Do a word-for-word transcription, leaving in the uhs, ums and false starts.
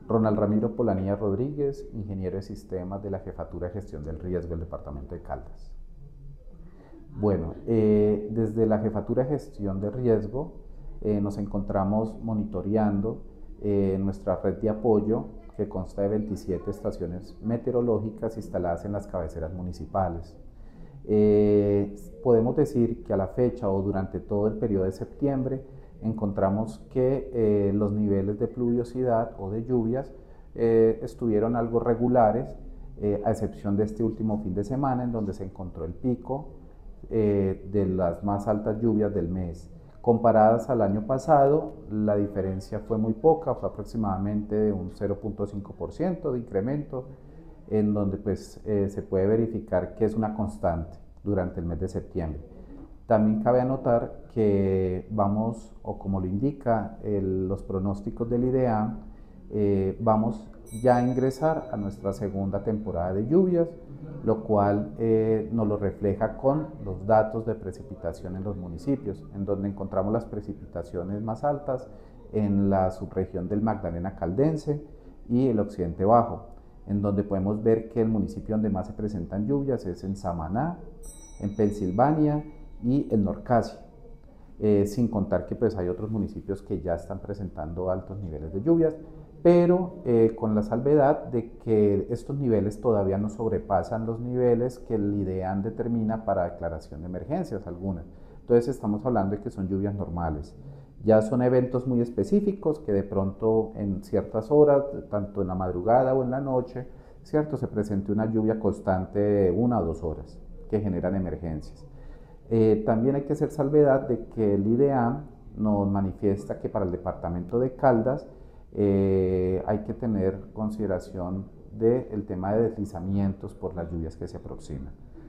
Ronald Ramiro Polanía Rodríguez, ingeniero de sistemas de la Jefatura de Gestión del Riesgo del Departamento de Caldas. Bueno, eh, desde la Jefatura de Gestión de Riesgo eh, nos encontramos monitoreando eh, nuestra red de apoyo que consta de veintisiete estaciones meteorológicas instaladas en las cabeceras municipales. Eh, podemos decir que a la fecha o durante todo el periodo de septiembre encontramos que eh, los niveles de pluviosidad o de lluvias eh, estuvieron algo regulares, eh, a excepción de este último fin de semana en donde se encontró el pico eh, de las más altas lluvias del mes. Comparadas al año pasado, la diferencia fue muy poca, fue aproximadamente de un cero punto cinco por ciento de incremento, en donde pues, eh, se puede verificar que es una constante durante el mes de septiembre. También cabe anotar que vamos, o como lo indica el, los pronósticos del IDEAM, eh, vamos ya a ingresar a nuestra segunda temporada de lluvias, lo cual eh, nos lo refleja con los datos de precipitación en los municipios, en donde encontramos las precipitaciones más altas en la subregión del Magdalena Caldense y el Occidente Bajo, en donde podemos ver que el municipio donde más se presentan lluvias es en Samaná, en Pensilvania y en Norcasia, eh, sin contar que pues, hay otros municipios que ya están presentando altos niveles de lluvias, pero eh, con la salvedad de que estos niveles todavía no sobrepasan los niveles que el IDEAM determina para declaración de emergencias algunas. Entonces estamos hablando de que son lluvias normales. Ya son eventos muy específicos que de pronto en ciertas horas, tanto en la madrugada o en la noche, ¿cierto? Se presente una lluvia constante de una o dos horas que generan emergencias. Eh, también hay que hacer salvedad de que el IDEAM nos manifiesta que para el departamento de Caldas eh, hay que tener consideración del tema de deslizamientos por las lluvias que se aproximan.